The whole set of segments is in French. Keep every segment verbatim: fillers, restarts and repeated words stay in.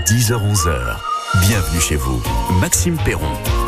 dix heures onze heures. Bienvenue chez vous. Maxime Perron.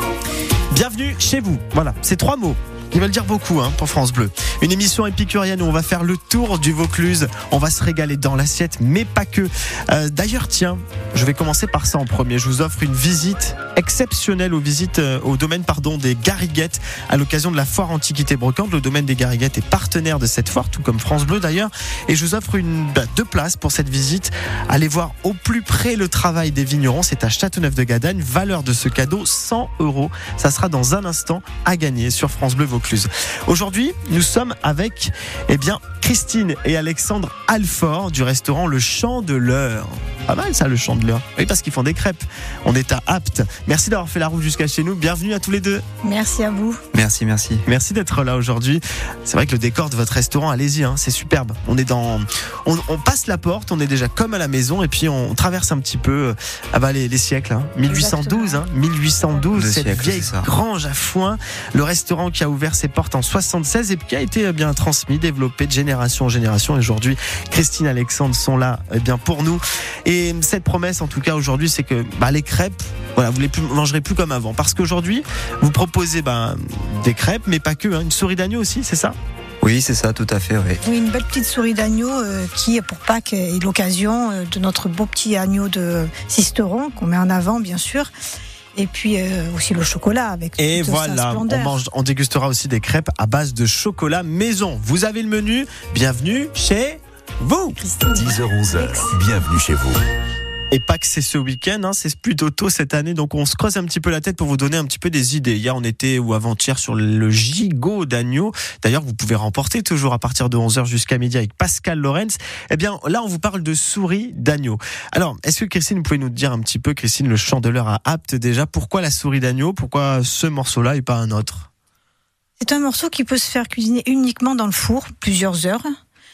Bienvenue chez vous. Voilà, c'est trois mots. Ils veulent dire beaucoup hein, pour France Bleu. Une émission épicurienne où on va faire le tour du Vaucluse. On va se régaler dans l'assiette, mais pas que. Euh, d'ailleurs, tiens, je vais commencer par ça en premier. Je vous offre une visite exceptionnelle aux visites euh, au domaine pardon, des Garriguettes à l'occasion de la foire Antiquité Brocante. Le domaine des Garriguettes est partenaire de cette foire, tout comme France Bleu d'ailleurs. Et je vous offre une, bah, deux places pour cette visite. Allez voir au plus près le travail des vignerons. C'est à Châteauneuf-de-Gadagne. Valeur de ce cadeau, cent euros. Ça sera dans un instant à gagner sur France Bleu Vaucluse. Aujourd'hui, nous sommes avec eh bien, Christine et Alexandre Alfort du restaurant Le Chandeleur. Pas mal ça, Le Chandeleur. Oui, parce qu'ils font des crêpes. On est à Apt. Merci d'avoir fait la route jusqu'à chez nous. Bienvenue à tous les deux. Merci à vous. Merci, merci. Merci d'être là aujourd'hui. C'est vrai que le décor de votre restaurant, allez-y, hein, c'est superbe. On est dans, on, on passe la porte, on est déjà comme à la maison et puis on traverse un petit peu ah bah, les, les siècles. Hein. mille huit cent douze, hein, mille huit cent douze, Le cette siècle, vieille grange à foin. Le restaurant qui a ouvert ses portes en soixante-seize et qui a été bien transmis, développé de génération en génération. Et aujourd'hui, Christine et Alexandre sont là eh bien, pour nous. Et cette promesse, en tout cas aujourd'hui, c'est que bah, les crêpes, voilà, vous ne les plus, mangerez plus comme avant. Parce qu'aujourd'hui, vous proposez bah, des crêpes, mais pas que. Hein, une souris d'agneau aussi, c'est ça ? Oui, c'est ça, tout à fait. Oui, oui une belle petite souris d'agneau euh, qui, pour Pâques, est l'occasion euh, de notre beau petit agneau de Sisteron qu'on met en avant, bien sûr. Et puis euh, aussi le chocolat avec et toute voilà, sa splendeur. on mange, on dégustera aussi des crêpes à base de chocolat maison. Vous avez le menu. Bienvenue chez vous. dix heures onze heures. Bienvenue chez vous. Et pas que c'est ce week-end, hein, c'est plutôt tôt cette année, donc on se creuse un petit peu la tête pour vous donner un petit peu des idées. Hier, on était ou avant-hier sur le gigot d'agneau. D'ailleurs, vous pouvez remporter toujours à partir de onze heures jusqu'à midi avec Pascal Lorenz. Eh bien, là, on vous parle de souris d'agneau. Alors, est-ce que Christine, vous pouvez nous dire un petit peu, Christine, le Chandeleur à Apt déjà, pourquoi la souris d'agneau, pourquoi ce morceau-là et pas un autre ? C'est un morceau qui peut se faire cuisiner uniquement dans le four, plusieurs heures,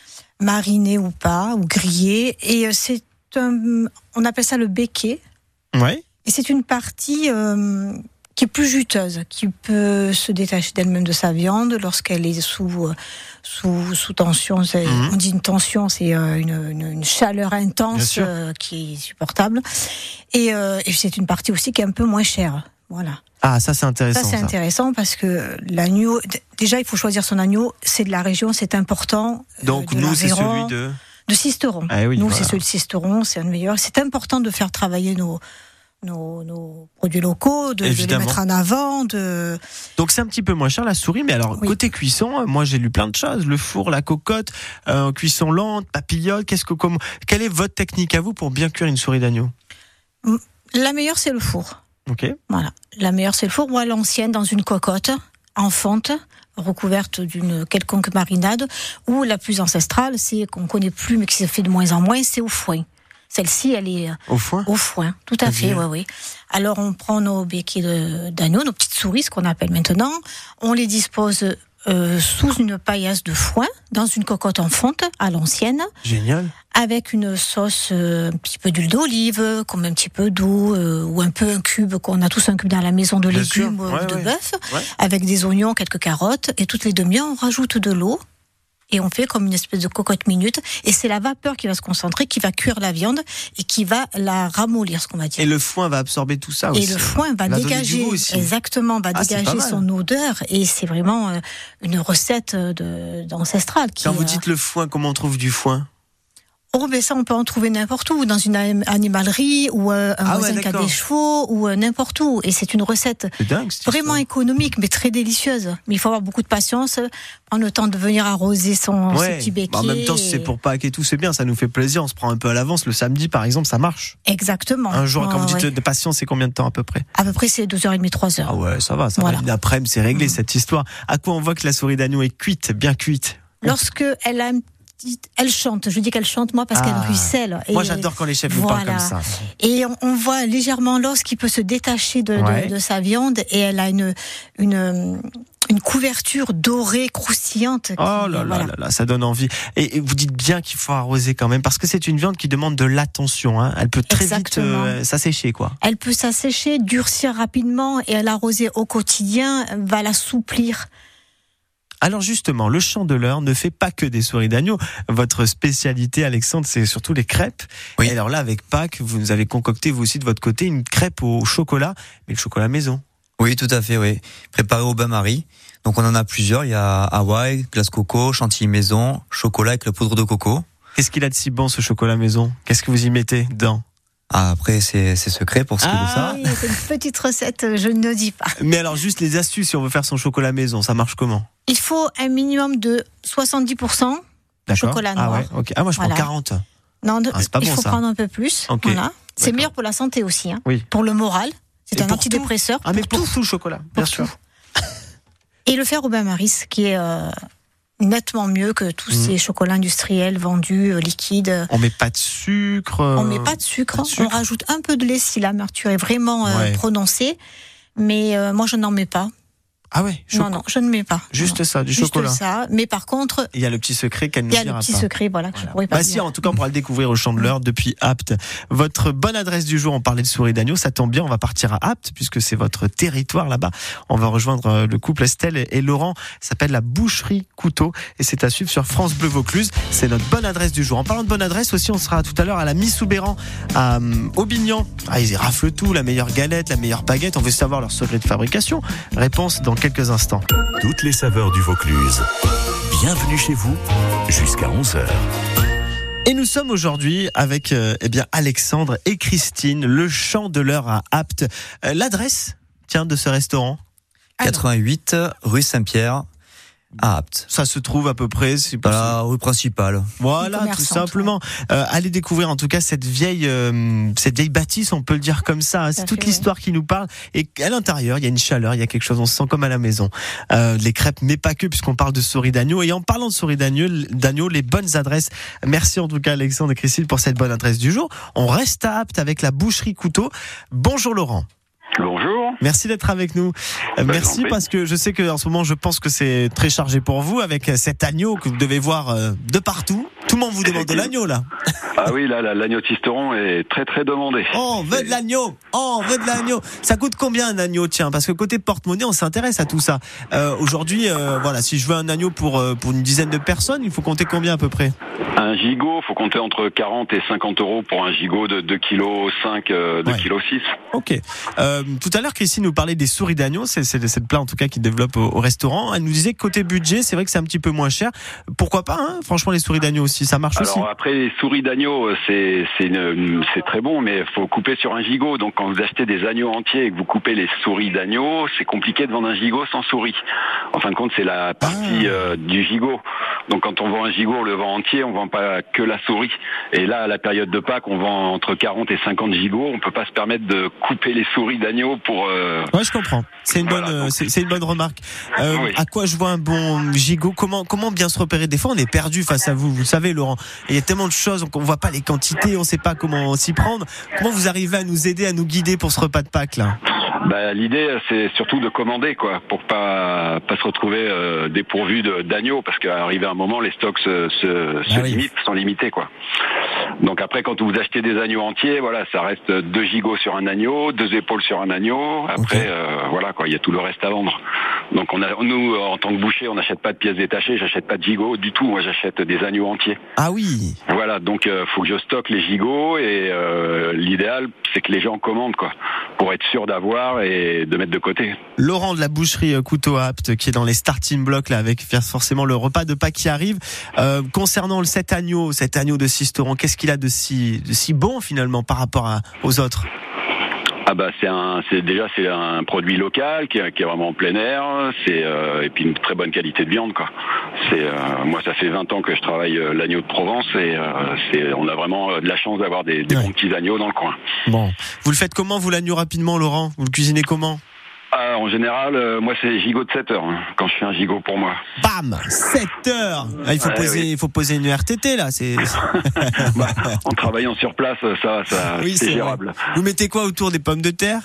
mariné ou pas, ou grillé, et c'est un, on appelle ça le becquet. Ouais. Et c'est une partie euh, qui est plus juteuse, qui peut se détacher d'elle-même de sa viande lorsqu'elle est sous sous sous tension. C'est, mmh. On dit une tension, c'est euh, une, une, une chaleur intense euh, qui est supportable. Et, euh, et c'est une partie aussi qui est un peu moins chère. Voilà. Ah, ça c'est intéressant. Ça c'est ça. intéressant parce que l'agneau, déjà il faut choisir son agneau. C'est de la région, c'est important. Donc euh, nous c'est celui de. De Sisteron. Ah oui, Nous, voilà. c'est celui de Sisteron, c'est un meilleur. C'est important de faire travailler nos, nos, nos produits locaux, de, de les mettre en avant. De... Donc c'est un petit peu moins cher la souris, mais alors oui. Côté cuisson, moi j'ai lu plein de choses. Le four, la cocotte, euh, cuisson lente, papillote. Qu'est-ce que comme quelle est votre technique à vous pour bien cuire une souris d'agneau ? La meilleure c'est le four. Ok. Voilà, la meilleure c'est le four ou à l'ancienne dans une cocotte en fonte, recouverte d'une quelconque marinade, ou la plus ancestrale, c'est qu'on connaît plus mais qui se fait de moins en moins, c'est au foin. Celle-ci, elle est au foin. Au foin, tout à fait, oui, oui. Alors on prend nos becquets de, d'agneau, nos petites souris, ce qu'on appelle maintenant, on les dispose euh, sous une paillasse de foin, dans une cocotte en fonte à l'ancienne. Génial. Avec une sauce, euh, un petit peu d'huile d'olive, qu'on met un petit peu d'eau, euh, ou un peu un cube, qu'on a tous un cube dans la maison de Bien légumes ou ouais, de ouais. bœuf, ouais. avec des oignons, quelques carottes, et toutes les demi-heures, on rajoute de l'eau, et on fait comme une espèce de cocotte minute, et c'est la vapeur qui va se concentrer, qui va cuire la viande, et qui va la ramollir, ce qu'on va dire. Et le foin va absorber tout ça aussi. Et le foin va, va dégager, exactement, va ah, dégager son odeur, et c'est vraiment euh, une recette de, d'ancestrale. Qui, Quand vous euh... dites le foin, comment on trouve du foin ? Oh, ben ça, on peut en trouver n'importe où, dans une animalerie, ou euh, un ah voisin ouais, qui a des chevaux, ou euh, n'importe où. Et c'est une recette dingue, vraiment ça. économique, mais très délicieuse. Mais il faut avoir beaucoup de patience, prendre le temps de venir arroser son ouais. ses petits becquets. En même temps, si c'est pour Pâques et tout, c'est bien, ça nous fait plaisir. On se prend un peu à l'avance. Le samedi, par exemple, ça marche. Exactement. Un jour, oh, quand vous dites ouais. de patience, c'est combien de temps à peu près ? À peu près, c'est deux heures trente, trois heures. Ah ouais, ça va, ça voilà. va. L'après-midi, c'est réglé, mmh. cette histoire. À quoi on voit que la souris d'agneau est cuite, bien cuite ? Lorsque elle a elle chante, je dis qu'elle chante moi parce ah. qu'elle ruisselle. Et moi j'adore quand les chefs vous voilà. parlent comme ça. Et on, on voit légèrement l'os qui peut se détacher de, ouais. de, de sa viande et elle a une, une, une couverture dorée, croustillante. Qui, oh là là, voilà. là là, ça donne envie. Et, et vous dites bien qu'il faut arroser quand même parce que c'est une viande qui demande de l'attention. Hein. Elle peut très Exactement. vite euh, s'assécher quoi. Elle peut s'assécher, durcir rapidement et l'arroser au quotidien va l'assouplir. Alors justement, le Chandeleur ne fait pas que des souris d'agneau. Votre spécialité, Alexandre, c'est surtout les crêpes. Oui. Et alors là, avec Pâques, vous nous avez concocté vous aussi de votre côté une crêpe au chocolat, mais le chocolat maison. Oui, tout à fait, oui. Préparé au bain-marie. Donc on en a plusieurs. Il y a Hawaï, glace coco, chantilly maison, chocolat avec la poudre de coco. Qu'est-ce qu'il a de si bon ce chocolat maison? Qu'est-ce que vous y mettez dedans? Ah, après, c'est, c'est secret pour ce qui est de ça. Oui, c'est une petite recette, je ne dis pas. Mais alors, juste les astuces si on veut faire son chocolat maison, ça marche comment? Il faut un minimum de soixante-dix pour cent chocolat noir. Ah ouais, ok. Ah, moi je prends voilà. quarante. Non, de, ah, c'est pas il bon, faut ça. prendre un peu plus. Okay. Voilà. C'est D'accord. meilleur pour la santé aussi. Hein. Oui. Pour le moral. C'est Et un antidépresseur. Ah, mais pour, pour tout. tout le chocolat, bien sûr. Tout. Et le faire au bain-marie, qui est euh, nettement mieux que tous mmh. ces chocolats industriels vendus, euh, liquides. On met pas de sucre. Euh... On met pas de sucre. Pas de sucre. On rajoute un peu de lait si l'amertume est vraiment euh, ouais. prononcée. Mais euh, moi, je n'en mets pas. Ah ouais. Choc... Non, non, je ne mets pas. Juste non. ça, du Juste chocolat. ça. Mais par contre, il y a le petit secret qu'elle nous dira pas. Il y a le petit secret, voilà, que voilà. je pourrais pas bah dire. si, en tout cas, on pourra le découvrir au Chandeleur depuis Apt. Votre bonne adresse du jour, on parlait de souris d'agneau, ça tombe bien, on va partir à Apt puisque c'est votre territoire là-bas. On va rejoindre le couple Estelle et Laurent. Ça s'appelle la Boucherie Couteau et c'est à suivre sur France Bleu Vaucluse. C'est notre bonne adresse du jour. En parlant de bonne adresse aussi, on sera tout à l'heure à la Missouberan à um, Aubignan. Ah, ils y raflent tout, la meilleure galette, la meilleure baguette. On veut savoir leur secret de fabrication. Réponse dans quelques instants. Toutes les saveurs du Vaucluse. Bienvenue chez vous jusqu'à onze heures. Et nous sommes aujourd'hui avec euh, eh bien Alexandre et Christine, le Chandeleur à Apt. Euh, l'adresse, tiens, de ce restaurant? quatre-vingt-huit rue Saint-Pierre. à Apt. Ça se trouve à peu près, c'est pas la rue principale. Voilà, tout simplement. Ouais. Euh, allez découvrir en tout cas cette vieille, euh, cette vieille bâtisse, on peut le dire comme ça. Hein. C'est toute fait, l'histoire oui. qui nous parle. Et à l'intérieur, il y a une chaleur, il y a quelque chose, on se sent comme à la maison. Euh, les crêpes, mais pas que, puisqu'on parle de souris d'agneau. Et en parlant de souris d'agneau, d'agneau, les bonnes adresses. Merci en tout cas Alexandre et Christine pour cette bonne adresse du jour. On reste à Apt avec la Boucherie Couteau. Bonjour Laurent. Bonjour. Merci d'être avec nous. Euh, bah, merci parce que je sais qu'en ce moment, je pense que c'est très chargé pour vous avec cet agneau que vous devez voir euh, de partout. Tout le monde vous demande de l'agneau là. Ah oui, là, là l'agneau de Sisteron est très très demandé. Oh, on veut de l'agneau. Oh, on veut de l'agneau. Ça coûte combien un agneau, tiens? Parce que côté porte-monnaie, on s'intéresse à tout ça. Euh, aujourd'hui, euh, voilà, si je veux un agneau pour euh, pour une dizaine de personnes, il faut compter combien à peu près? Un gigot, faut compter entre quarante et cinquante euros pour un gigot de deux virgule cinq kilos, euh, deux virgule six kilos. Ok. Euh, tout à l'heure, Christine nous parlait des souris d'agneau. C'est, c'est, c'est le plat en tout cas qu'il développe au, au restaurant. Elle nous disait que côté budget, c'est vrai que c'est un petit peu moins cher. Pourquoi pas, hein? Franchement, les souris d'agneau aussi, ça marche Alors, aussi. Alors après, les souris d'agneau, c'est c'est, une, c'est très bon, mais faut couper sur un gigot. Donc quand vous achetez des agneaux entiers et que vous coupez les souris d'agneau, c'est compliqué de vendre un gigot sans souris. En fin de compte, c'est la partie ah. euh, du gigot. Donc quand on vend un gigot, on le vend entier, on vend pas que la souris. Et là, à la période de Pâques, on vend entre quarante et cinquante gigots. On peut pas se permettre de couper les souris d'agneau pour. Euh... Ouais, je comprends. C'est une voilà, bonne, donc... c'est, c'est une bonne remarque. Euh, oui. À quoi je vois un bon gigot? Comment, comment bien se repérer? Des fois, on est perdu face à vous. Vous savez, Laurent, il y a tellement de choses, on voit pas les quantités, on sait pas comment s'y prendre. Comment vous arrivez à nous aider, à nous guider pour ce repas de Pâques là? Bah, l'idée, c'est surtout de commander, quoi, pour pas pas se retrouver euh, dépourvu de, d'agneaux, parce qu'arrivé à un moment, les stocks se, se, ah se oui. limitent, sont limités, quoi. Donc après, quand vous achetez des agneaux entiers, voilà, ça reste deux gigots sur un agneau, deux épaules sur un agneau. Après, okay. euh, voilà, quoi, il y a tout le reste à vendre. Donc on a, nous, en tant que boucher, on n'achète pas de pièces détachées, j'achète pas de gigots du tout. Moi, j'achète des agneaux entiers. Ah oui. Voilà, donc euh, faut que je stocke les gigots et euh, l'idéal, c'est que les gens commandent, quoi, pour être sûr d'avoir et de mettre de côté. Laurent de la Boucherie Couteau à Apt, qui est dans les starting blocks là, avec forcément le repas de Pâques qui arrive. Euh, concernant le cet agneau, cet agneau de Sisteron, qu'est-ce qu'il a de si de si bon finalement par rapport à, aux autres? Ah bah c'est un, c'est déjà c'est un produit local qui est, qui est vraiment en plein air, c'est euh, et puis une très bonne qualité de viande, quoi. C'est euh, moi ça fait vingt ans que je travaille euh, l'agneau de Provence et euh, c'est on a vraiment de la chance d'avoir des, des ouais. bons petits agneaux dans le coin. Bon, vous le faites comment vous l'agneau rapidement, Laurent? Vous le cuisinez comment? Ah, en général, euh, moi c'est gigot de sept heures hein, quand je fais un gigot pour moi. Bam, sept heures. Ah, il faut ouais, poser, oui. il faut poser une R T T là. C'est. bah, en travaillant sur place, ça, ça, oui, c'est, c'est gérable. Vrai. Vous mettez quoi autour des pommes de terre?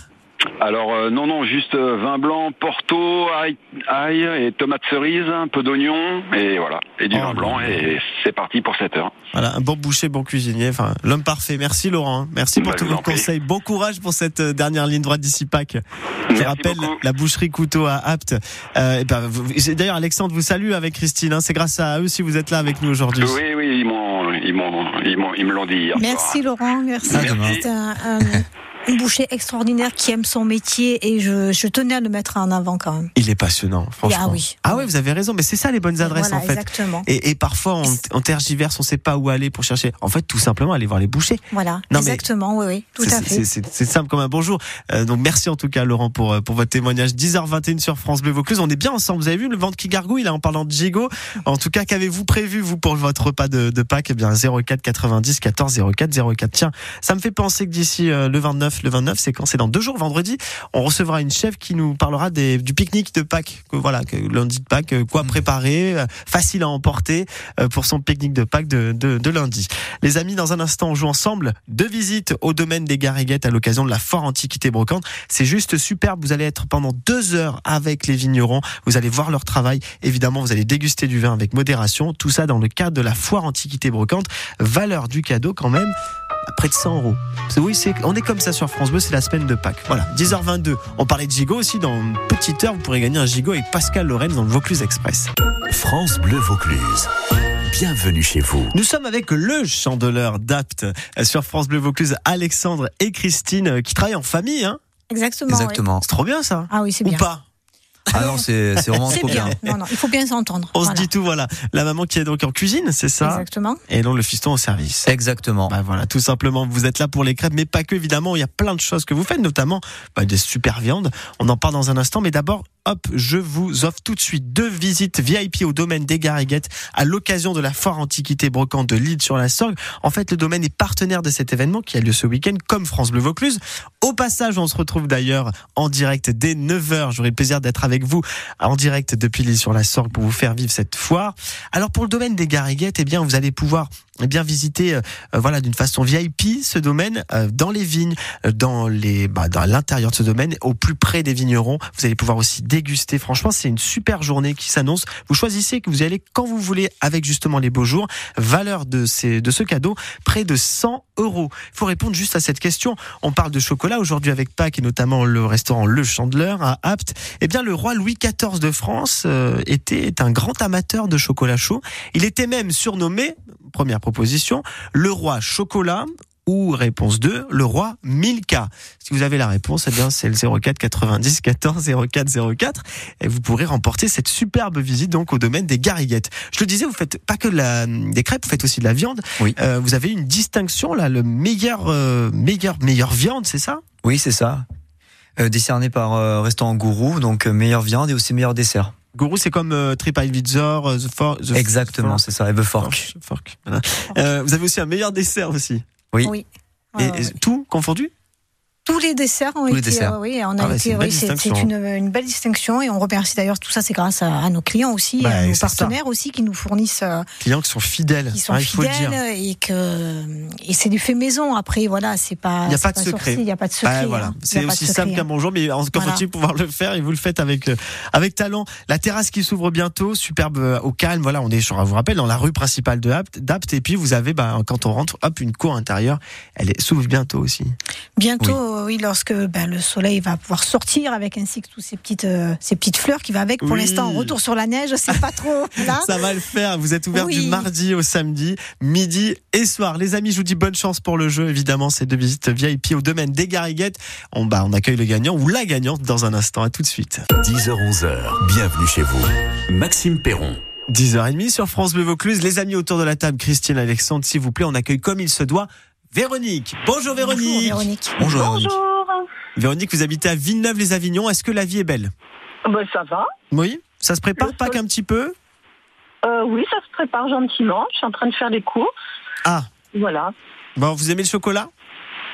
Alors euh, non, non, juste euh, vin blanc, Porto, ail, ail et tomates cerises, un peu d'oignon, et voilà, et du oh, vin blanc, et c'est parti pour sept heures. Voilà, un bon boucher, bon cuisinier, enfin, l'homme parfait. Merci Laurent, merci pour bah, tous vos conseils. Bon courage pour cette dernière ligne droite d'ici Pâques. Je rappelle, beaucoup. La boucherie Couteau à Apt. Euh, et ben, d'ailleurs, Alexandre vous salue avec Christine, hein, c'est grâce à eux si vous êtes là avec nous aujourd'hui. Oui, oui, ils m'ont, ils m'ont, ils m'ont, ils me l'ont dit hier. Merci soir. Laurent, merci. merci. C'est un, un... une boucher extraordinaire qui aime son métier et je, je tenais à le mettre en avant quand même. Il est passionnant, franchement. Ah oui. Ah oui, vous avez raison, mais c'est ça les bonnes adresses voilà, en fait. Exactement. Et, et parfois on, on tergiverse, on ne sait pas où aller pour chercher. En fait, tout simplement aller voir les bouchers. Voilà, non, exactement, oui, oui, tout à fait. C'est, c'est, c'est simple comme un bonjour. Euh, donc merci en tout cas Laurent pour, pour votre témoignage. dix heures vingt et une sur France Bleu Vaucluse. On est bien ensemble. Vous avez vu le ventre qui gargouille là en parlant de gigot. En tout cas, qu'avez-vous prévu vous pour votre repas de, de Pâques? Eh bien zéro quatre quatre-vingt-dix quatorze zéro quatre zéro quatre. Tiens, ça me fait penser que d'ici euh, le vingt-neuf, le vingt-neuf, c'est quand? C'est dans deux jours, vendredi, on recevra une chef qui nous parlera des, du pique-nique de Pâques. Que, voilà, que, lundi de Pâques, quoi préparer, euh, facile à emporter euh, pour son pique-nique de Pâques de, de, de lundi. Les amis, dans un instant, on joue ensemble deux visites au domaine des Garriguettes à l'occasion de la foire Antiquité Brocante. C'est juste superbe. Vous allez être pendant deux heures avec les vignerons. Vous allez voir leur travail. Évidemment, vous allez déguster du vin avec modération. Tout ça dans le cadre de la foire Antiquité Brocante. Valeur du cadeau quand même près de cent euros. Oui, c'est, on est comme ça sur France Bleu, c'est la semaine de Pâques. Voilà, dix heures vingt-deux. On parlait de gigot aussi. Dans une petite heure, vous pourrez gagner un gigot avec Pascal Lorraine dans le Vaucluse Express. France Bleu Vaucluse. Bienvenue chez vous. Nous sommes avec le chandeleur d'Apt sur France Bleu Vaucluse, Alexandre et Christine, qui travaillent en famille, hein? Exactement. Exactement. Oui. C'est trop bien ça. Ah oui, c'est bien. Ou pas? Ah non, c'est, c'est vraiment c'est trop bien. bien. Non, non, il faut bien s'entendre. On voilà. se dit tout, voilà. La maman qui est donc en cuisine, c'est ça? Exactement. Et donc le fiston au service. Exactement. Bah voilà, tout simplement, vous êtes là pour les crêpes, mais pas que, évidemment. Il y a plein de choses que vous faites, notamment bah, des super viandes. On en parle dans un instant, mais d'abord, hop, je vous offre tout de suite deux visites V I P au domaine des Garriguettes à l'occasion de la foire Antiquité Brocante de Lille sur la Sorgue. En fait, le domaine est partenaire de cet événement qui a lieu ce week-end, comme France Bleu Vaucluse. Au passage, on se retrouve d'ailleurs en direct dès neuf heures. J'aurai le plaisir d'être avec vous en direct depuis Lille sur la Sorgue pour vous faire vivre cette foire. Alors, pour le domaine des Garriguettes, eh bien, vous allez pouvoir eh bien visiter euh, voilà d'une façon V I P ce domaine euh, dans les vignes, euh, dans les bah, dans l'intérieur de ce domaine, au plus près des vignerons. Vous allez pouvoir aussi déguster. Franchement, c'est une super journée qui s'annonce. Vous choisissez que vous y allez quand vous voulez avec justement les beaux jours. Valeur de ces de ce cadeau, près de cent euros. Il faut répondre juste à cette question. On parle de chocolat aujourd'hui avec Pâques et notamment le restaurant Le Chandeleur à Apt. Eh bien, le roi Louis quatorze de France euh, était un grand amateur de chocolat chaud. Il était même surnommé, première proposition, le roi chocolat, ou réponse deux, le roi Milka. Si vous avez la réponse, eh bien c'est le zéro quatre quatre-vingt-dix quatorze zéro quatre zéro quatre et vous pourrez remporter cette superbe visite donc au domaine des Garriguettes. Je le disais, vous faites pas que de la, des crêpes, vous faites aussi de la viande. Oui. Euh, vous avez une distinction là, le meilleur euh, meilleur meilleure viande, c'est ça? Oui, c'est ça. Euh, décerné par euh, Restaurant Gourou, donc euh, meilleure viande et aussi meilleur dessert. Gourou, c'est comme euh, TripAdvisor, euh, The Fork. The Exactement, Fork. c'est ça, et The Fork. Fork. Voilà. Euh, vous avez aussi un meilleur dessert aussi. Oui. Oui. Et, Ouais, ouais, et ouais. tout confondu? Tous les desserts ont Tous les été, desserts. euh, oui, on a Ah ouais, c'est été, une belle oui, c'est, distinction. c'est une, une belle distinction et on remercie d'ailleurs tout ça, c'est grâce à, à nos clients aussi, Bah, à nos c'est ça. partenaires aussi qui nous fournissent, euh, Clients qui sont fidèles, qui sont hein, il faut le dire. fidèles et que et c'est du fait maison. Après, voilà, c'est pas, Il n'y a c'est pas de secret. sorcier, il n'y a pas de secret. Bah, voilà. hein. Il y C'est a pas de aussi secret, simple qu'un hein. bonjour, mais encore Voilà. faut-il pouvoir le faire et vous le faites avec, euh, avec talent. La terrasse qui s'ouvre bientôt, superbe euh, au calme. Voilà, on est, je vous rappelle, dans la rue principale de Apt, d'Apt et puis vous avez, bah, quand on rentre, hop, une cour intérieure. Elle est, s'ouvre bientôt aussi. Bientôt, oui, oui lorsque ben, le soleil va pouvoir sortir avec ainsi que toutes ces petites, euh, ces petites fleurs qui va avec. Pour Oui. l'instant, retour sur la neige, c'est pas trop là. Ça va le faire. Vous êtes ouvert Oui. du mardi au samedi, midi et soir. Les amis, je vous dis bonne chance pour le jeu. Évidemment, c'est deux visites V I P au domaine des Garriguettes. On, bah, on accueille le gagnant ou la gagnante dans un instant. À tout de suite. dix heures onze heures. Bienvenue chez vous. Maxime Perron. dix heures trente sur France Bleu Vaucluse. Les amis autour de la table, Christine, Alexandre, s'il vous plaît, on accueille comme il se doit Véronique. Bonjour Véronique. Bonjour, Véronique. Bonjour, Véronique. Bonjour. Véronique, vous habitez à Villeneuve-les-Avignon. Est-ce que la vie est belle? Ben, ça va. Oui. Ça se prépare, Le Pâques sol- un petit peu? Euh, oui, ça se prépare gentiment. Je suis en train de faire des courses. Ah. Voilà. Bon, vous aimez le chocolat?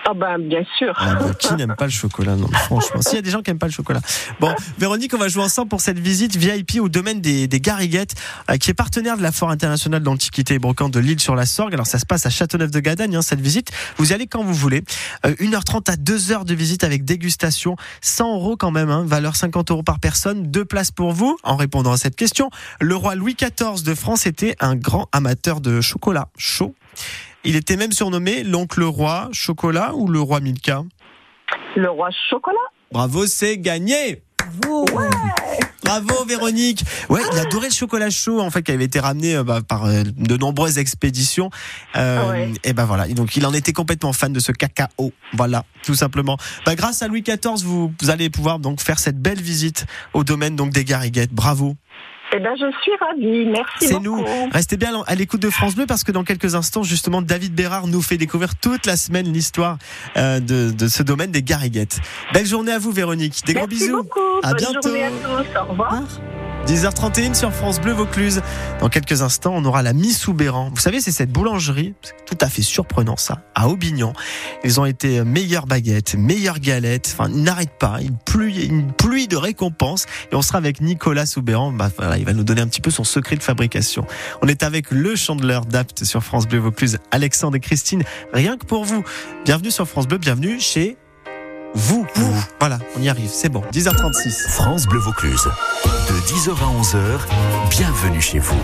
Ah ben, bien sûr. Ah bah, qui n'aime pas le chocolat? Non, franchement. S'il y a des gens qui n'aiment pas le chocolat. Bon, Véronique, on va jouer ensemble pour cette visite V I P au domaine des, des Garriguettes, euh, qui est partenaire de la Foire internationale d'antiquité et brocante de l'Île-sur-la-Sorgue. Alors, ça se passe à Châteauneuf-de-Gadagne, hein, cette visite. Vous y allez quand vous voulez. Euh, une heure trente à deux heures de visite avec dégustation. cent euros quand même, hein, valeur cinquante euros par personne. Deux places pour vous. En répondant à cette question, le roi Louis quatorze de France était un grand amateur de chocolat chaud. Il était même surnommé l'oncle roi chocolat ou le roi Milka? Le roi chocolat. Bravo, c'est gagné. Bravo. Ouais. Bravo Véronique. Ouais, il adorait le chocolat chaud en fait, qui avait été ramené euh, bah, par euh, de nombreuses expéditions. Euh, ouais. Et ben voilà, et donc il en était complètement fan de ce cacao. Voilà, tout simplement. Bah, grâce à Louis quatorze, vous, vous allez pouvoir donc faire cette belle visite au domaine donc des Garriguettes. Bravo. Eh ben, je suis ravie. Merci C'est beaucoup. nous. Restez bien à l'écoute de France Bleu parce que dans quelques instants, justement, David Bérard nous fait découvrir toute la semaine l'histoire euh, de, de ce domaine des Garriguettes. Belle journée à vous, Véronique. Des Merci gros bisous. beaucoup. À Bonne bientôt. journée à tous. Au revoir. dix heures trente et une sur France Bleu Vaucluse. Dans quelques instants, on aura la Missou-Béran. Vous savez, c'est cette boulangerie, c'est tout à fait surprenant ça, à Aubignan. Ils ont été meilleures baguettes, meilleures galettes. Enfin, ils n'arrêtent pas. Une pluie, une pluie de récompenses. Et on sera avec Nicolas Soubéran. Bah, voilà, il va nous donner un petit peu son secret de fabrication. On est avec le chandeleur d'Apt sur France Bleu Vaucluse, Alexandre et Christine. Rien que pour vous. Bienvenue sur France Bleu, bienvenue chez vous. vous. Voilà, on y arrive, c'est bon. dix heures trente-six. France Bleu Vaucluse. De dix heures à onze heures, bienvenue chez vous.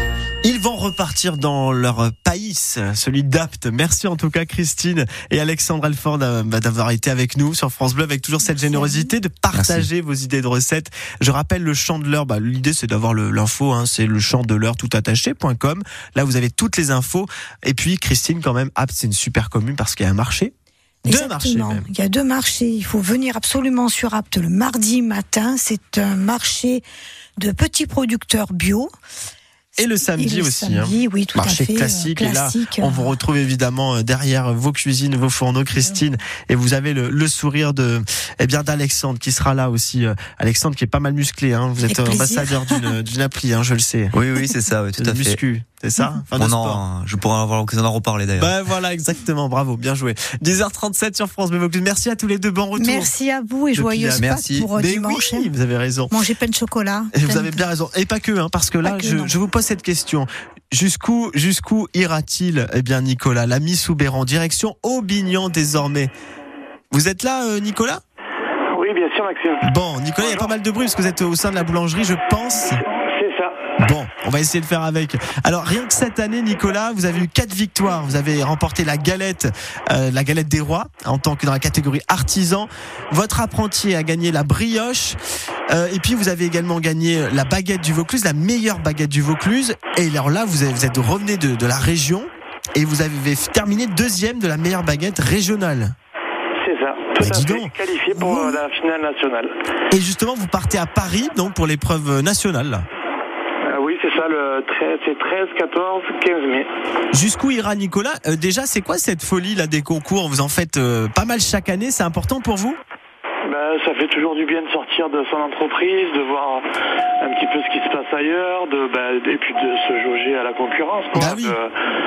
Ils vont repartir dans leur pays, celui d'Apt. Merci en tout cas Christine et Alexandre Alford d'avoir été avec nous sur France Bleu avec toujours cette générosité de partager Merci. Vos idées de recettes. Je rappelle le chandeleur, bah, l'idée c'est d'avoir le, l'info, hein, c'est le chandeleur tout attaché point com. Là vous avez toutes les infos. Et puis Christine quand même, Apt c'est une super commune parce qu'il y a un marché. Deux marchés même. Il y a deux marchés. Il faut venir absolument sur Apt le mardi matin. C'est un marché de petits producteurs bio. Et le samedi et le aussi. Samedi, hein. oui, tout Marché à fait. classique. classique. Et là, on vous retrouve évidemment derrière vos cuisines, vos fourneaux, Christine. Et vous avez le, le sourire de, eh bien, d'Alexandre qui sera là aussi. Alexandre qui est pas mal musclé. Hein. Vous êtes Avec ambassadeur d'une, d'une appli, hein, je le sais. Oui, oui, c'est ça, oui, tout à fait. Muscu. C'est ça? Enfin, bon, non, je pourrais avoir l'occasion d'en reparler d'ailleurs. Bah voilà, exactement, bravo, bien joué. dix heures trente-sept sur France Bleu Vaucluse. Merci à tous les deux, bon retour. Merci à vous et joyeuse Pâques pour Mais dimanche. Oui, vous avez raison. Manger plein de chocolat. Et vous avez bien raison. Et pas que, hein, parce que là, que, je, je vous pose cette question. Jusqu'où, jusqu'où ira-t-il, eh bien, Nicolas, la Missou-Béran, direction Aubignan désormais. Vous êtes là, euh, Nicolas? Oui, bien sûr, Maxime. Bon, Nicolas, il y a pas mal de bruit parce que vous êtes au sein de la boulangerie, je pense. Bon, on va essayer de faire avec. Alors, rien que cette année, Nicolas, vous avez eu quatre victoires. Vous avez remporté la galette, euh, la galette des rois, en tant que dans la catégorie artisan. Votre apprenti a gagné la brioche. Euh, et puis, vous avez également gagné la baguette du Vaucluse, la meilleure baguette du Vaucluse. Et alors là, vous, avez, vous êtes revenu de, de la région et vous avez terminé deuxième de la meilleure baguette régionale. C'est ça. Tout bah, à dis fait donc. Qualifié pour Ouh. la finale nationale. Et justement, vous partez à Paris, donc pour l'épreuve nationale. Là. Oui, c'est ça, le treize, c'est treize, quatorze, quinze mai. Jusqu'où ira Nicolas? euh, Déjà, c'est quoi cette folie là des concours? Vous en faites euh, pas mal chaque année, c'est important pour vous? Bah, ça fait toujours du bien de sortir de son entreprise, de voir un petit peu ce qui se passe ailleurs, de, bah, et puis de se jauger à la concurrence. Quoi. Bah oui. De,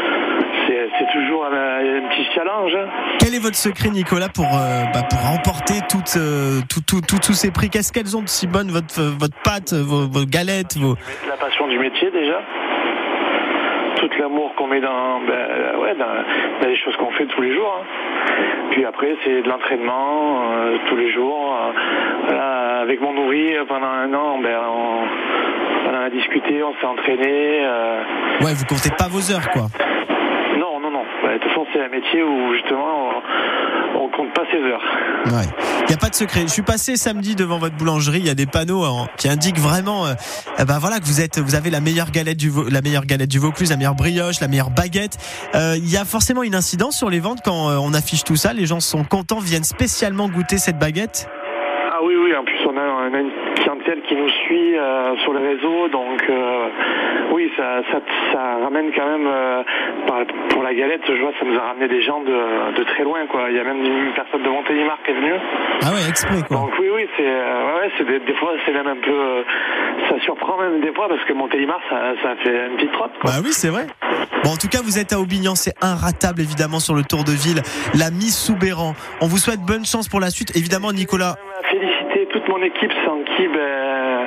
c'est, c'est toujours un, un petit challenge. Quel est votre secret, Nicolas, pour, euh, bah, pour remporter toutes, euh, tout, tout, tout, tous ces prix? Qu'est-ce qu'elles ont de si bonnes, votre, votre pâte, vos, vos galettes vos... La passion du métier, déjà. Tout l'amour qu'on met dans, ben, ouais, dans, dans les choses qu'on fait tous les jours. Hein. Puis après, c'est de l'entraînement euh, tous les jours. Euh, voilà, avec mon nourri, pendant un an, ben, on, on a discuté, on s'est entraîné. Euh... Ouais, vous comptez pas vos heures, quoi. Non, non, non. De toute façon, c'est un métier où justement, on, on compte pas ses heures. Ouais. Il n'y a pas de secret. Je suis passé samedi devant votre boulangerie. Il y a des panneaux hein, qui indiquent vraiment, euh, eh ben voilà, que vous êtes, vous avez la meilleure galette du, la meilleure galette du Vaucluse, la meilleure brioche, la meilleure baguette. Euh, il y a forcément une incidence sur les ventes quand euh, on affiche tout ça. Les gens sont contents, viennent spécialement goûter cette baguette. Ah oui, oui, oui, en plus on a, on a une clientèle qui nous suit euh, sur les réseaux, donc euh, oui, ça, ça, ça ramène quand même, euh, par, pour la galette, je vois, ça nous a ramené des gens de, de très loin, quoi. Il y a même une personne de Montélimar qui est venue. Ah ouais, exprès, quoi. Donc oui, oui, c'est, euh, ouais, c'est des, des fois, c'est même un peu, euh, ça surprend même des fois, parce que Montélimar, ça, ça fait une petite trotte, quoi. Bah oui, c'est vrai. Bon, en tout cas, vous êtes à Aubignan, c'est inratable, évidemment, sur le Tour de Ville. La Miss Soubeyran. On vous souhaite bonne chance pour la suite. Évidemment, Nicolas. Je voudrais féliciter toute mon équipe, sans qui, ben,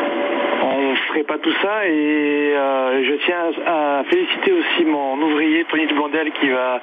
on ferait pas tout ça. Et euh, je tiens à féliciter aussi mon ouvrier, Tony de Blondel, qui va,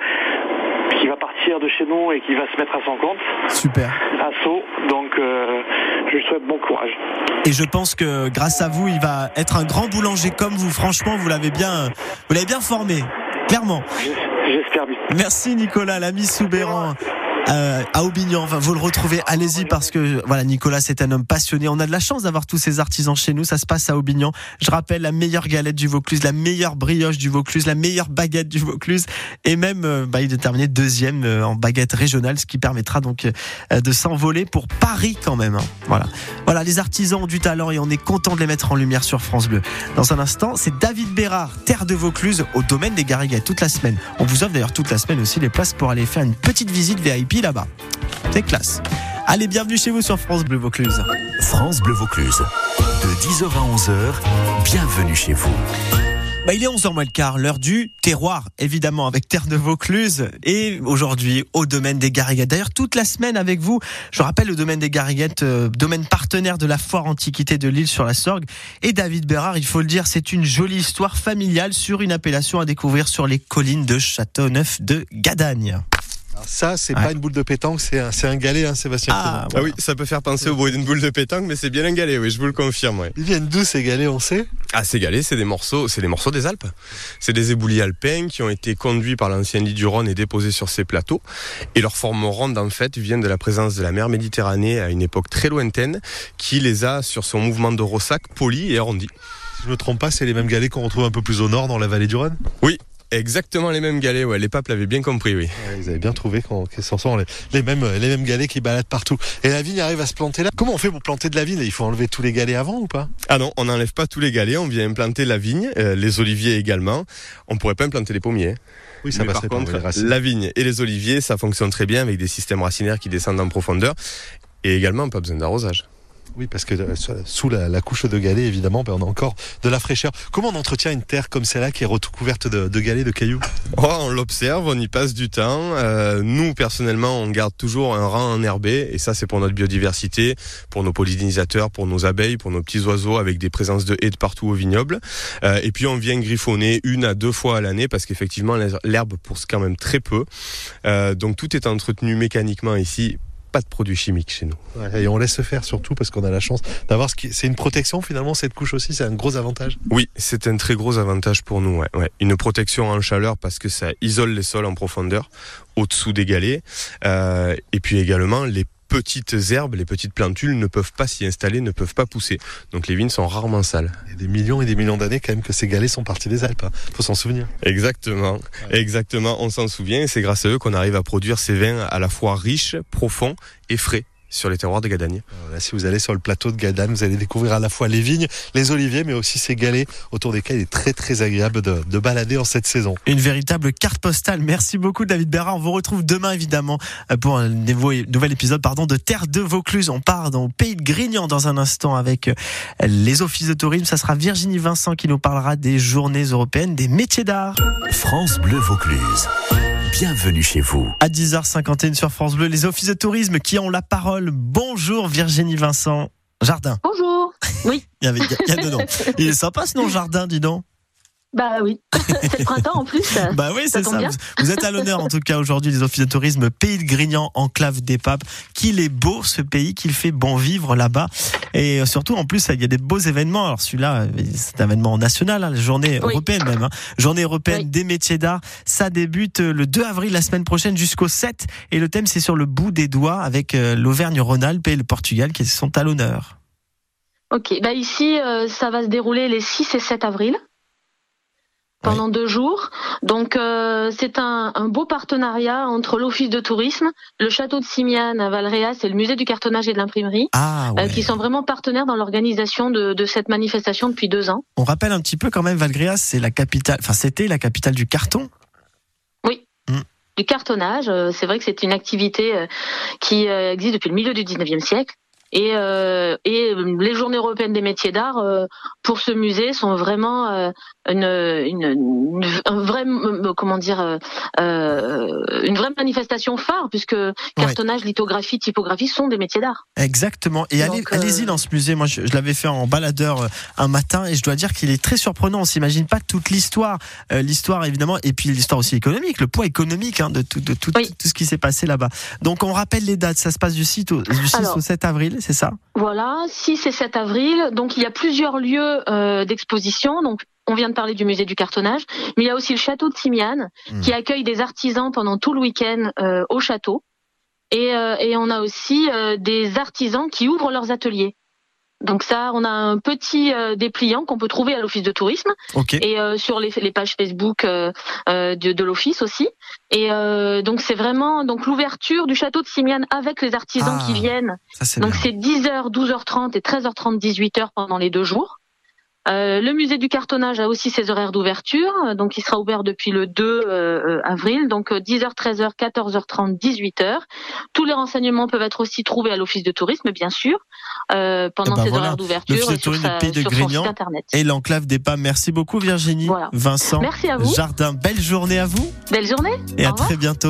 qui va partir de chez nous et qui va se mettre à son compte. Super. À Sceaux. Donc, euh, je lui souhaite bon courage. Et je pense que grâce à vous, il va être un grand boulanger comme vous. Franchement, vous l'avez bien, vous l'avez bien formé. Clairement. J'espère bien. Merci Nicolas, la Miss Soubeyran. Euh, à Aubignan, enfin, vous le retrouvez, allez-y, parce que voilà, Nicolas c'est un homme passionné. On a de la chance d'avoir tous ces artisans chez nous. Ça se passe à Aubignan. Je rappelle, la meilleure galette du Vaucluse, la meilleure brioche du Vaucluse, la meilleure baguette du Vaucluse, et même euh, bah, il est terminé deuxième euh, en baguette régionale, ce qui permettra donc euh, de s'envoler pour Paris quand même. Hein. Voilà, voilà, les artisans ont du talent et on est content de les mettre en lumière sur France Bleu. Dans un instant, c'est David Bérard, terre de Vaucluse, au domaine des Garriguettes toute la semaine. On vous offre d'ailleurs toute la semaine aussi les places pour aller faire une petite visite V I P là-bas. C'est classe. Allez, bienvenue chez vous sur France Bleu Vaucluse. France Bleu Vaucluse. De dix heures à onze heures, bienvenue chez vous. Bah, il est onze heures moins le quart, l'heure du terroir, évidemment, avec Terre de Vaucluse. Et aujourd'hui, au domaine des Garriguettes. D'ailleurs, toute la semaine avec vous, je rappelle le domaine des Garriguettes, euh, domaine partenaire de la foire antiquité de Lille sur la Sorgue. Et David Bérard, il faut le dire, c'est une jolie histoire familiale sur une appellation à découvrir sur les collines de Châteauneuf de Gadagne. Alors ça, c'est ouais. pas une boule de pétanque, c'est un, c'est un galet, hein, Sébastien. Ah, ah oui, ça peut faire penser au bruit d'une boule de pétanque, mais c'est bien un galet, oui, je vous le confirme. Ouais. Ils viennent d'où ces galets, on sait ? Ah, ces galets, c'est des morceaux, c'est des morceaux des Alpes. C'est des éboulis alpins qui ont été conduits par l'ancien lit du Rhône et déposés sur ces plateaux. Et leur forme ronde, en fait, vient de la présence de la mer Méditerranée à une époque très lointaine, qui les a, sur son mouvement de ressac, polis et arrondis. Si je ne me trompe pas, c'est les mêmes galets qu'on retrouve un peu plus au nord, dans la vallée du Rhône ? Oui. Exactement les mêmes galets, ouais. Les papes l'avaient bien compris, oui. Ouais, ils avaient bien trouvé que ce sont les, les, mêmes, les mêmes galets qui baladent partout. Et la vigne arrive à se planter là. Comment on fait pour planter de la vigne ? Il faut enlever tous les galets avant ou pas ? Ah non, on n'enlève pas tous les galets, on vient implanter la vigne, euh, les oliviers également. On pourrait pas implanter les pommiers. Oui, ça Mais par contre, la vigne et les oliviers, ça fonctionne très bien avec des systèmes racinaires qui descendent en profondeur. Et également, pas besoin d'arrosage. Oui, parce que sous la, la couche de galets, évidemment, ben on a encore de la fraîcheur. Comment on entretient une terre comme celle-là qui est recouverte de, de galets, de cailloux ? Oh, on l'observe, on y passe du temps. Euh, nous, personnellement, on garde toujours un rang enherbé, et ça, c'est pour notre biodiversité, pour nos pollinisateurs, pour nos abeilles, pour nos petits oiseaux, avec des présences de haies de partout au vignoble. Euh, et puis, on vient griffonner une à deux fois à l'année, parce qu'effectivement, l'herbe pousse quand même très peu. Euh, donc, tout est entretenu mécaniquement ici. Pas de produits chimiques chez nous. Ouais, et on laisse se faire surtout parce qu'on a la chance d'avoir ce qui... C'est une protection finalement, cette couche aussi, c'est un gros avantage. Oui, c'est un très gros avantage pour nous. Ouais, ouais. Une protection en chaleur parce que ça isole les sols en profondeur, au-dessous des galets. Euh, et puis également, les petites herbes, les petites plantules ne peuvent pas s'y installer, ne peuvent pas pousser. Donc les vignes sont rarement sales. Il y a des millions et des millions d'années quand même que ces galets sont partis des Alpes. Hein. Faut s'en souvenir. Exactement, ouais. Exactement. On s'en souvient et c'est grâce à eux qu'on arrive à produire ces vins à la fois riches, profonds et frais sur les terroirs de Gadagne. Là, si vous allez sur le plateau de Gadagne, vous allez découvrir à la fois les vignes, les oliviers, mais aussi ces galets autour desquels il est très très agréable de, de balader en cette saison. Une véritable carte postale. Merci beaucoup David Bérard. On vous retrouve demain évidemment pour un nouvel épisode pardon, de Terre de Vaucluse. On part dans le pays de Grignan dans un instant avec les offices de tourisme. Ça sera Virginie Vincent qui nous parlera des journées européennes des métiers d'art. France Bleu Vaucluse. Bienvenue chez vous. À dix heures cinquante et un sur France Bleu, les offices de tourisme qui ont la parole. Bonjour Virginie Vincent. Jardin. Bonjour. Oui. il y avait, il y a deux noms. Il est sympa ce nom Jardin, dis donc. Bah oui, c'est le printemps en plus. Bah oui, c'est ça. ça. Vous, vous êtes à l'honneur en tout cas aujourd'hui des offices de tourisme Pays de Grignan, enclave des Papes. Qu'il est beau ce pays, qu'il fait bon vivre là-bas. Et surtout en plus il y a des beaux événements. Alors celui-là, c'est un événement national, hein, la journée oui. européenne même. Hein. Journée européenne oui. des métiers d'art. Ça débute le deux avril la semaine prochaine jusqu'au sept. Et le thème c'est sur le bout des doigts avec l'Auvergne-Rhône-Alpes et le Portugal qui sont à l'honneur. Ok, bah ici euh, ça va se dérouler les six et sept avril. pendant oui. deux jours. Donc euh, c'est un, un beau partenariat entre l'Office de tourisme, le château de Simiane à Valréas et le musée du cartonnage et de l'imprimerie, ah, ouais. euh, qui sont vraiment partenaires dans l'organisation de, de cette manifestation depuis deux ans. On rappelle un petit peu quand même, Valréas, c'est la capitale, enfin c'était la capitale du carton. Oui. Mmh. Du cartonnage, c'est vrai que c'est une activité qui existe depuis le milieu du dix-neuvième siècle. Et, euh, et les Journées européennes des métiers d'art, euh, pour ce musée, sont vraiment euh, une, une, une, un vrai, comment dire, euh, une vraie manifestation phare, puisque cartonnage, ouais. lithographie, typographie sont des métiers d'art. Exactement. Et Donc, allez, euh... allez-y dans ce musée. Moi, je, je l'avais fait en baladeur un matin, et je dois dire qu'il est très surprenant. On s'imagine pas toute l'histoire, euh, l'histoire évidemment, et puis l'histoire aussi économique, le poids économique hein, de tout, de tout, oui. tout, tout ce qui s'est passé là-bas. Donc, on rappelle les dates. Ça se passe du six au, du six Alors, au sept avril. C'est ça ? Voilà, six et sept avril. Donc il y a plusieurs lieux euh, d'exposition. Donc on vient de parler du musée du cartonnage, mais il y a aussi le château de Simiane mmh. qui accueille des artisans pendant tout le week-end euh, au château. Et, euh, et on a aussi euh, des artisans qui ouvrent leurs ateliers. Donc ça, on a un petit euh, dépliant qu'on peut trouver à l'office de tourisme okay. et euh, sur les, les pages Facebook euh, euh, de, de l'office aussi. Et euh, donc c'est vraiment donc l'ouverture du château de Simiane avec les artisans ah, qui viennent. Ça, c'est donc bien. c'est dix heures, douze heures trente et treize heures trente, dix-huit heures pendant les deux jours. Euh, le musée du cartonnage a aussi ses horaires d'ouverture, donc il sera ouvert depuis le deux euh, avril, donc dix heures, treize heures, quatorze heures trente, dix-huit heures. Tous les renseignements peuvent être aussi trouvés à l'office de tourisme, bien sûr, euh, pendant ben ces voilà. horaires d'ouverture L'office de et sur, tourisme sa, du Pays de sur Grignan son site internet. Et l'enclave des Pas. Merci beaucoup Virginie, voilà. Vincent, Merci à vous. Jardin. Belle journée à vous. Belle journée. Et Au à revoir. très bientôt.